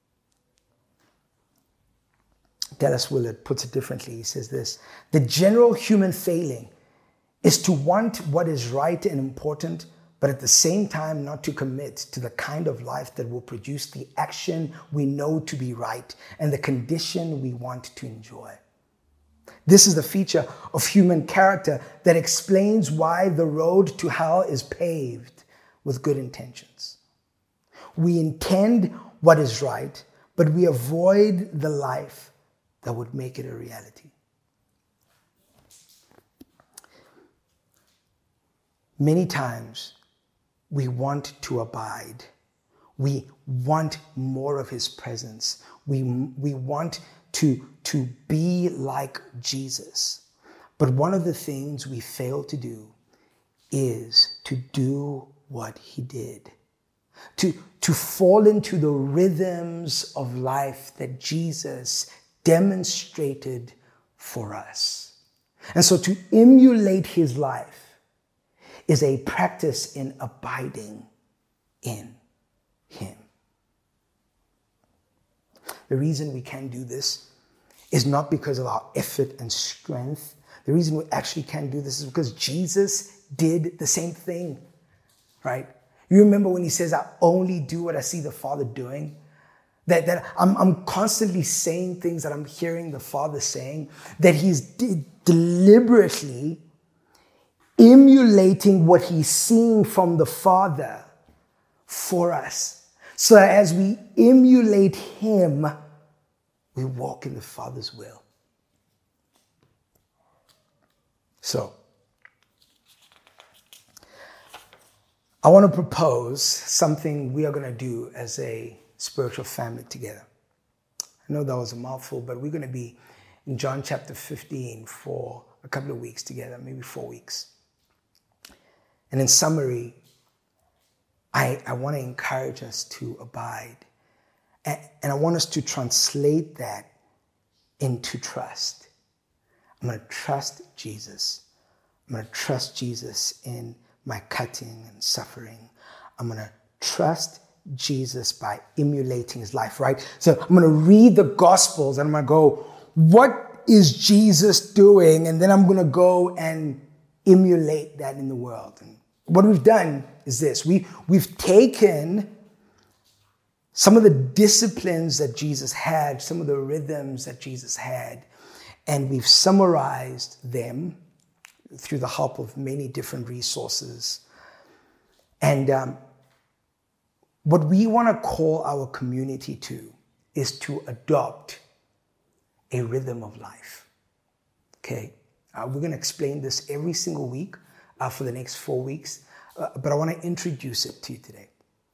Dallas Willard puts it differently. He says this: the general human failing is to want what is right and important, but at the same time not to commit to the kind of life that will produce the action we know to be right and the condition we want to enjoy. This is the feature of human character that explains why the road to hell is paved with good intentions. We intend what is right, but we avoid the life that would make it a reality. Many times we want to abide. We want more of his presence. We want to be like Jesus. But one of the things we fail to do is to do what he did. To fall into the rhythms of life that Jesus demonstrated for us. And so to emulate his life is a practice in abiding in him. The reason we can do this is not because of our effort and strength. The reason we actually can do this is because Jesus did the same thing, right? You remember when he says, I only do what I see the Father doing? That I'm constantly saying things that I'm hearing the Father saying, that he's deliberately emulating what he's seeing from the Father for us. So that as we emulate him, we walk in the Father's will. So, I want to propose something we are going to do as a spiritual family together. I know that was a mouthful, but we're going to be in John chapter 15 for a couple of weeks together, maybe 4 weeks. And in summary, I want to encourage us to abide. And I want us to translate that into trust. I'm going to trust Jesus. I'm going to trust Jesus in my cutting and suffering. I'm going to trust Jesus by emulating his life, right? So I'm going to read the Gospels and I'm going to go, what is Jesus doing? And then I'm going to go and emulate that in the world. And what we've done is this. We've taken some of the disciplines that Jesus had, some of the rhythms that Jesus had, and we've summarized them through the help of many different resources. And what we want to call our community to is to adopt a rhythm of life. Okay? We're going to explain this every single week for the next 4 weeks, but I want to introduce it to you today.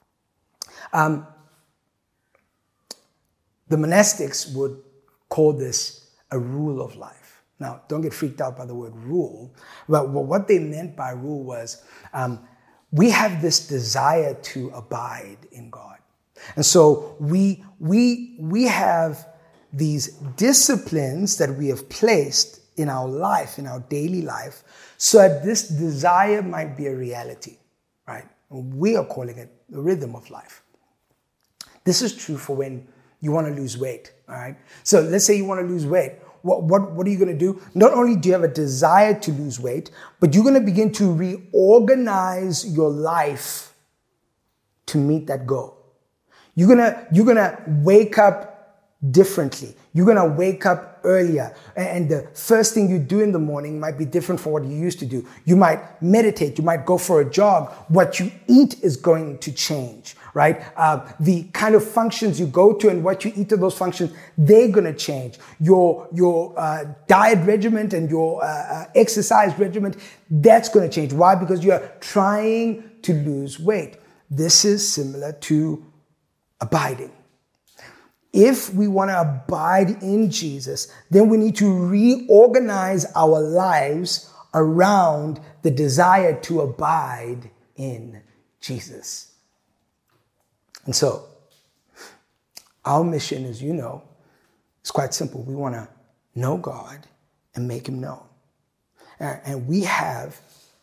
The monastics would call this a rule of life. Now, don't get freaked out by the word rule. But what they meant by rule was we have this desire to abide in God. And so we have these disciplines that we have placed in our life, in our daily life, so that this desire might be a reality, right? We are calling it the rhythm of life. This is true for when you want to lose weight, all right? So let's say you want to lose weight. What are you going to do? Not only do you have a desire to lose weight, but you're going to begin to reorganize your life to meet that goal. You're gonna wake up differently. You're gonna wake up earlier. And the first thing you do in the morning might be different from what you used to do. You might meditate, you might go for a jog. What you eat is going to change, right? The kind of functions you go to and what you eat to those functions, they're gonna change. Your diet regimen and your exercise regimen, that's gonna change. Why? Because you are trying to lose weight. This is similar to abiding. If we want to abide in Jesus, then we need to reorganize our lives around the desire to abide in Jesus. And so, our mission, as you know, is quite simple. We want to know God and make Him known. And we have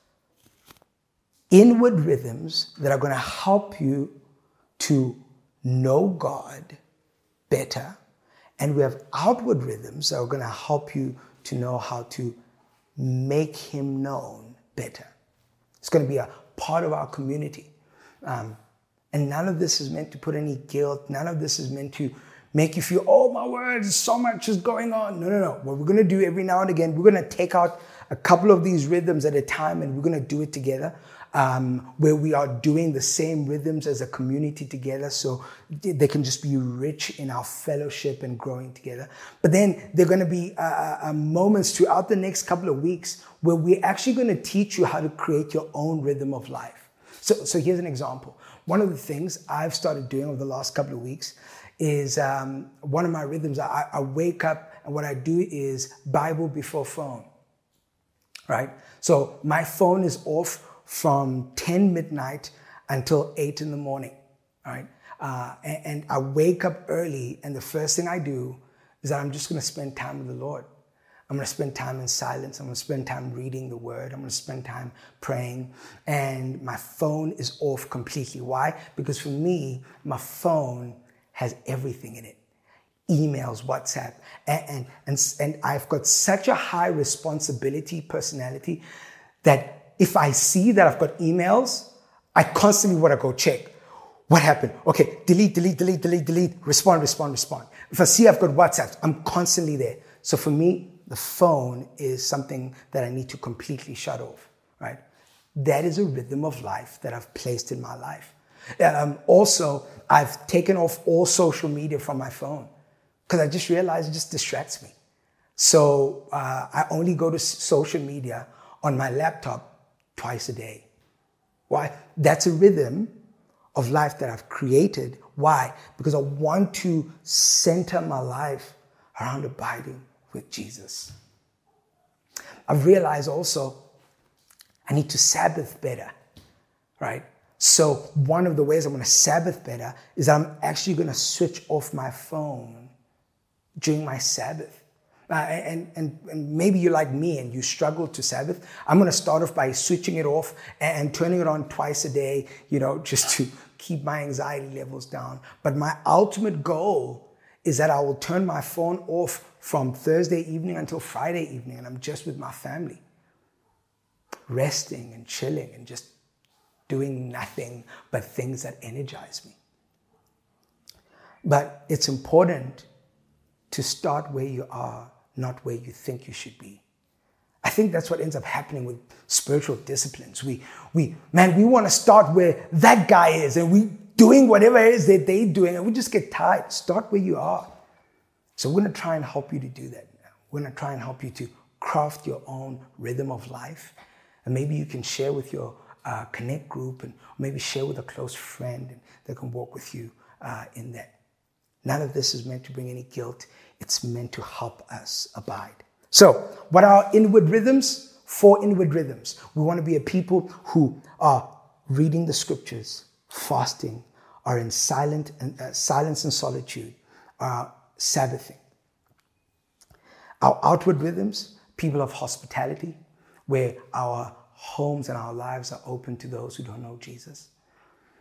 inward rhythms that are going to help you to know God better. And we have outward rhythms that are going to help you to know how to make Him known better. It's going to be a part of our community. And none of this is meant to put any guilt. None of this is meant to make you feel, oh my word, so much is going on. No. What we're going to do every now and again, we're going to take out a couple of these rhythms at a time and we're going to do it together. Where we are doing the same rhythms as a community together, so they can just be rich in our fellowship and growing together. But then there are going to be moments throughout the next couple of weeks where we're actually going to teach you how to create your own rhythm of life. So here's an example. One of the things I've started doing over the last couple of weeks is one of my rhythms. I wake up and what I do is Bible before phone, right? So my phone is off from 10 midnight until 8 in the morning, right? And I wake up early, and the first thing I do is that I'm just going to spend time with the Lord. I'm going to spend time in silence. I'm going to spend time reading the Word. I'm going to spend time praying. And my phone is off completely. Why? Because for me, my phone has everything in it. Emails, WhatsApp. And I've got such a high responsibility personality that if I see that I've got emails, I constantly want to go check. What happened? Okay, delete, respond. If I see I've got WhatsApp, I'm constantly there. So for me, the phone is something that I need to completely shut off, right? That is a rhythm of life that I've placed in my life. Also, I've taken off all social media from my phone because I just realized it just distracts me. So I only go to social media on my laptop twice a day. Why? That's a rhythm of life that I've created. Why? Because I want to center my life around abiding with Jesus. I've realized also I need to Sabbath better, right? So one of the ways I'm going to Sabbath better is that I'm actually going to switch off my phone during my Sabbath. And maybe you're like me and you struggle to Sabbath. I'm going to start off by switching it off and turning it on twice a day, just to keep my anxiety levels down. But my ultimate goal is that I will turn my phone off from Thursday evening until Friday evening, and I'm just with my family, resting and chilling and just doing nothing but things that energize me. But it's important to start where you are, not where you think you should be. I think that's what ends up happening with spiritual disciplines. We want to start where that guy is, and we doing whatever it is that they're doing, and we just get tired. Start where you are. So we're going to try and help you to do that now. We're going to try and help you to craft your own rhythm of life. And maybe you can share with your Connect group, and maybe share with a close friend that can walk with you in that. None of this is meant to bring any guilt. It's meant to help us abide. So, what are our inward rhythms? 4 inward rhythms. We want to be a people who are reading the scriptures, fasting, are in silence and solitude, are Sabbathing. Our outward rhythms, people of hospitality, where our homes and our lives are open to those who don't know Jesus.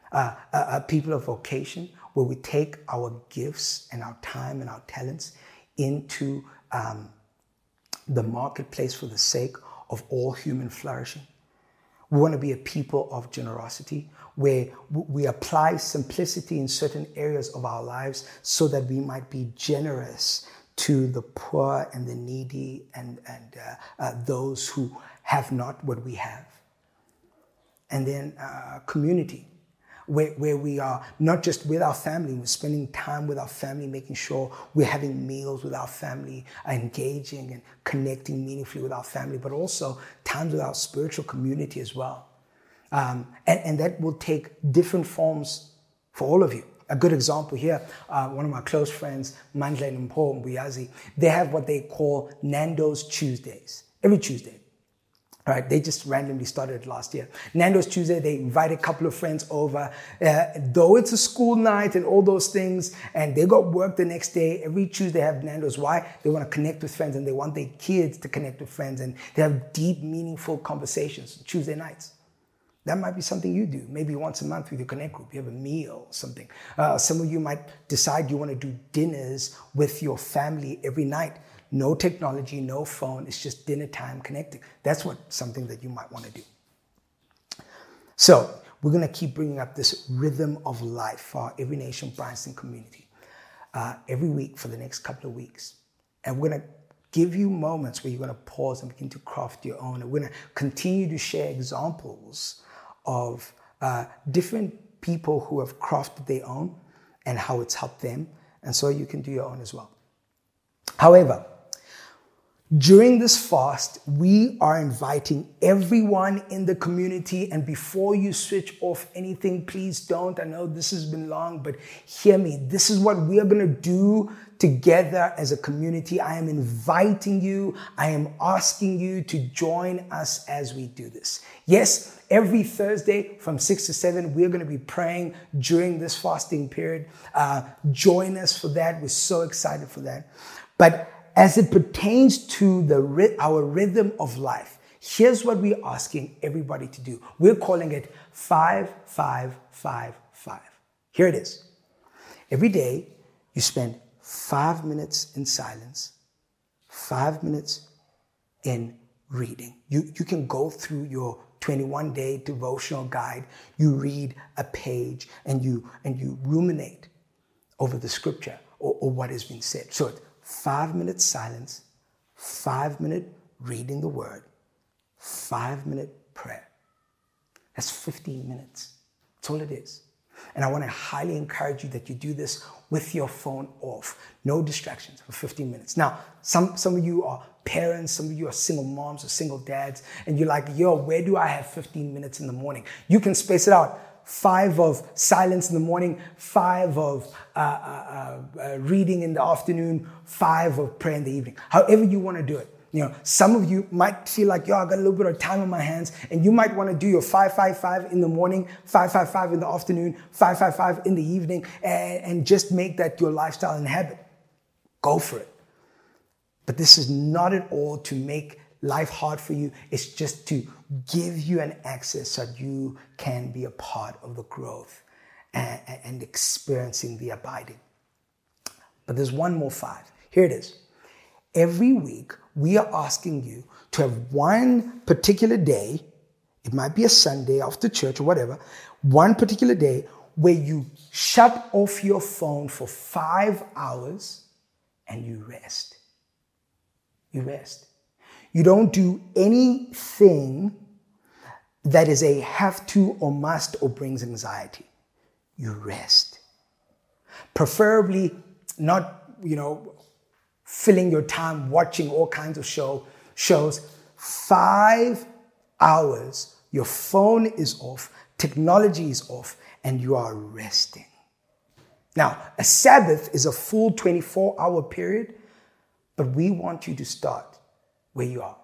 people of vocation, where we take our gifts and our time and our talents into the marketplace for the sake of all human flourishing. We want to be a people of generosity, where we apply simplicity in certain areas of our lives so that we might be generous to the poor and the needy and those who have not what we have. And then community, where we are not just with our family, we're spending time with our family, making sure we're having meals with our family, engaging and connecting meaningfully with our family, but also times with our spiritual community as well. And that will take different forms for all of you. A good example here, one of my close friends, Mandla and Mpho Mbuyazi, they have what they call Nando's Tuesdays, every Tuesday. All right, they just randomly started it last year. Nando's Tuesday, they invite a couple of friends over. Though it's a school night and all those things, and they got work the next day, every Tuesday they have Nando's. Why? They want to connect with friends, and they want their kids to connect with friends, and they have deep, meaningful conversations Tuesday nights. That might be something you do. Maybe once a month with your Connect group, you have a meal or something. Some of you might decide you want to do dinners with your family every night. No technology, no phone. It's just dinner time connecting. That's something that you might want to do. So we're going to keep bringing up this rhythm of life for our Every Nation Bryanston community every week for the next couple of weeks. And we're going to give you moments where you're going to pause and begin to craft your own. And we're going to continue to share examples of different people who have crafted their own and how it's helped them. And so you can do your own as well. However, during this fast, we are inviting everyone in the community. And before you switch off anything, please don't. I know this has been long, but hear me. This is what we are going to do together as a community. I am inviting you. I am asking you to join us as we do this. Yes, every Thursday from 6 to 7, we're going to be praying during this fasting period. Join us for that. We're so excited for that. But as it pertains to our rhythm of life, here's what we're asking everybody to do. We're calling it 5-5-5-5. Here it is. Every day, you spend 5 minutes in silence, 5 minutes in reading. You can go through your 21-day devotional guide. You read a page and you ruminate over the scripture or what has been said. So 5 minutes silence, 5 minute reading the word, 5 minute prayer. That's 15 minutes. That's all it is. And I want to highly encourage you that you do this with your phone off. No distractions for 15 minutes. Now, some of you are parents, some of you are single moms or single dads, and you're like, yo, where do I have 15 minutes in the morning? You can space it out. 5 of silence in the morning, 5 of reading in the afternoon, 5 of prayer in the evening. However you want to do it. You know, some of you might feel like, yo, I got a little bit of time on my hands, and you might want to do your 5-5-5 in the morning, 5-5-5 in the afternoon, 5-5-5 in the evening, and just make that your lifestyle and habit. Go for it. But this is not at all to make life hard for you. It's just to give you an access so that you can be a part of the growth and experiencing the abiding. But there's one more 5. Here it is. Every week, we are asking you to have one particular day, it might be a Sunday after church or whatever, one particular day where you shut off your phone for 5 hours and you rest. You rest. You don't do anything that is a have to or must or brings anxiety. You rest. Preferably not, filling your time watching all kinds of shows. 5 hours, your phone is off, technology is off, and you are resting. Now, a Sabbath is a full 24-hour period, but we want you to start where you are.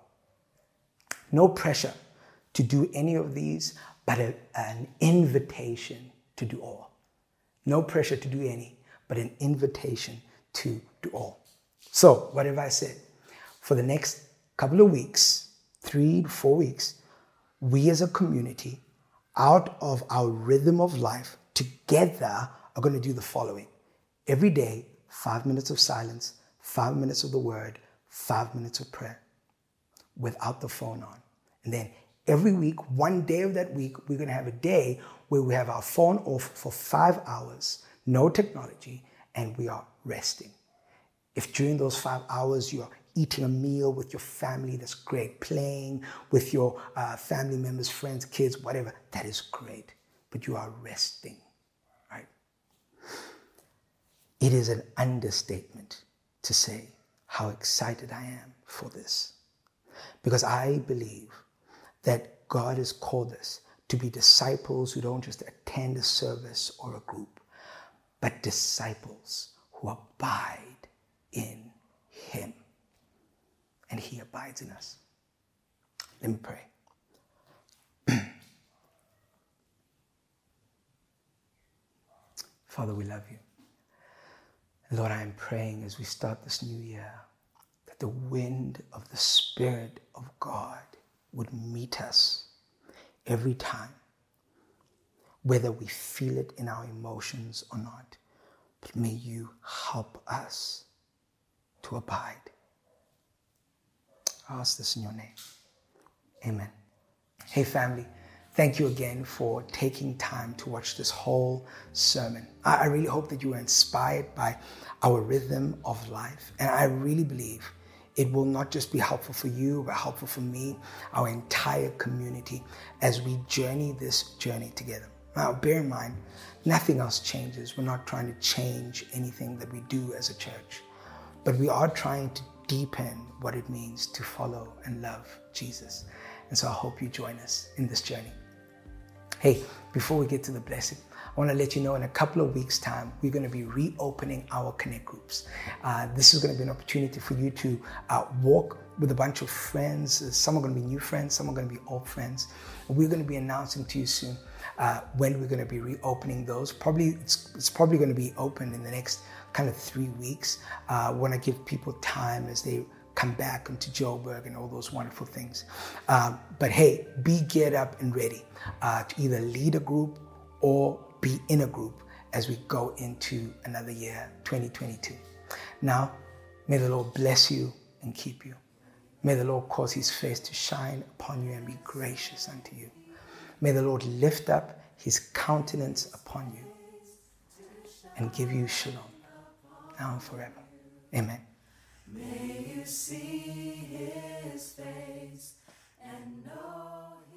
No pressure to do any of these, but an invitation to do all. No pressure to do any, but an invitation to do all. So, what have I said? For the next couple of weeks, 3 to 4 weeks, we as a community out of our rhythm of life together are going to do the following. Every day, 5 minutes of silence, 5 minutes of the word, 5 minutes of prayer without the phone on. And then every week, one day of that week, we're going to have a day where we have our phone off for 5 hours, no technology, and we are resting. If during those 5 hours you're eating a meal with your family, that's great. Playing with your family members, friends, kids, whatever, that is great. But you are resting, right? It is an understatement to say how excited I am for this. Because I believe that God has called us to be disciples who don't just attend a service or a group, but disciples who abide in Him. And He abides in us. Let me pray. Father, we love you. Lord, I am praying as we start this new year that the wind of the Spirit of God would meet us every time, whether we feel it in our emotions or not. But may you help us to abide. I ask this in your name. Amen. Hey family, thank you again for taking time to watch this whole sermon. I really hope that you were inspired by our rhythm of life. And I really believe it will not just be helpful for you, but helpful for me, our entire community, as we journey this journey together. Now, bear in mind, nothing else changes. We're not trying to change anything that we do as a church, but we are trying to deepen what it means to follow and love Jesus. And so I hope you join us in this journey. Hey, before we get to the blessing, I want to let you know in a couple of weeks' time, we're going to be reopening our Connect groups. This is going to be an opportunity for you to walk with a bunch of friends. Some are going to be new friends, some are going to be old friends. We're going to be announcing to you soon when we're going to be reopening those. It's probably going to be open in the next kind of 3 weeks. When I give people time as they come back into Joburg and all those wonderful things. But hey, be geared up and ready to either lead a group or be in a group as we go into another year, 2022. Now, may the Lord bless you and keep you. May the Lord cause His face to shine upon you and be gracious unto you. May the Lord lift up His countenance upon you and give you shalom, now and forever. Amen. May you see His face and know